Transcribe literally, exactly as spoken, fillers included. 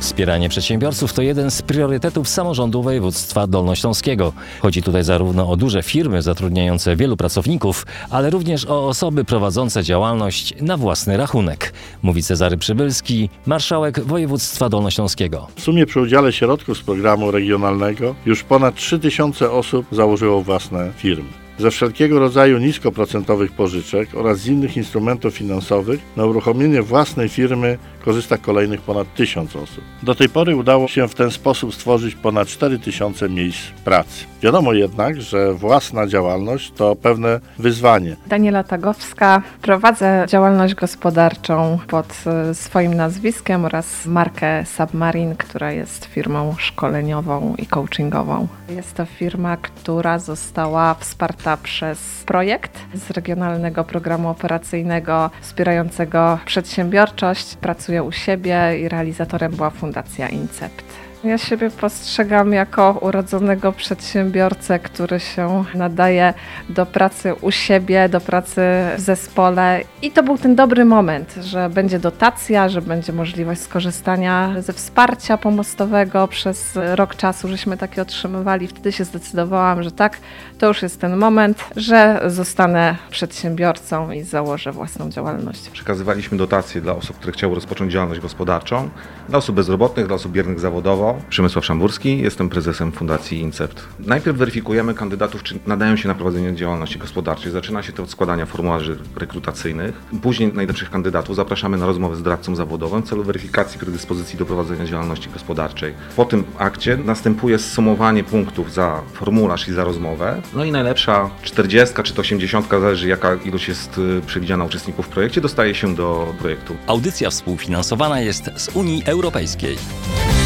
Wspieranie przedsiębiorców to jeden z priorytetów samorządu województwa dolnośląskiego. Chodzi tutaj zarówno o duże firmy zatrudniające wielu pracowników, ale również o osoby prowadzące działalność na własny rachunek, mówi Cezary Przybylski, marszałek województwa dolnośląskiego. W sumie przy udziale środków z programu regionalnego już ponad trzy tysiące osób założyło własne firmy. Ze wszelkiego rodzaju niskoprocentowych pożyczek oraz z innych instrumentów finansowych na uruchomienie własnej firmy korzysta kolejnych ponad tysiąc osób. Do tej pory udało się w ten sposób stworzyć ponad cztery tysiące miejsc pracy. Wiadomo jednak, że własna działalność to pewne wyzwanie. Daniela Tagowska, prowadzę działalność gospodarczą pod swoim nazwiskiem oraz markę Submarine, która jest firmą szkoleniową i coachingową. Jest to firma, która została wsparta przez projekt z Regionalnego Programu Operacyjnego wspierającego przedsiębiorczość. Pracuję u siebie i realizatorem była Fundacja Incept. Ja siebie postrzegam jako urodzonego przedsiębiorcę, który się nadaje do pracy u siebie, do pracy w zespole i to był ten dobry moment, że będzie dotacja, że będzie możliwość skorzystania ze wsparcia pomostowego przez rok czasu, żeśmy takie otrzymywali. Wtedy się zdecydowałam, że tak, to już jest ten moment, że zostanę przedsiębiorcą i założę własną działalność. Przekazywaliśmy dotacje dla osób, które chciały rozpocząć działalność gospodarczą, dla osób bezrobotnych, dla osób biernych zawodowo. Przemysław Szamburski, jestem prezesem Fundacji Incept. Najpierw weryfikujemy kandydatów, czy nadają się na prowadzenie działalności gospodarczej. Zaczyna się to od składania formularzy rekrutacyjnych. Później najlepszych kandydatów zapraszamy na rozmowę z doradcą zawodowym w celu weryfikacji predyspozycji do prowadzenia działalności gospodarczej. Po tym akcie następuje zsumowanie punktów za formularz i za rozmowę. No i najlepsza czterdziestka czy to osiemdziesiątka, zależy jaka ilość jest przewidziana uczestników w projekcie, dostaje się do projektu. Audycja współfinansowana jest z Unii Europejskiej.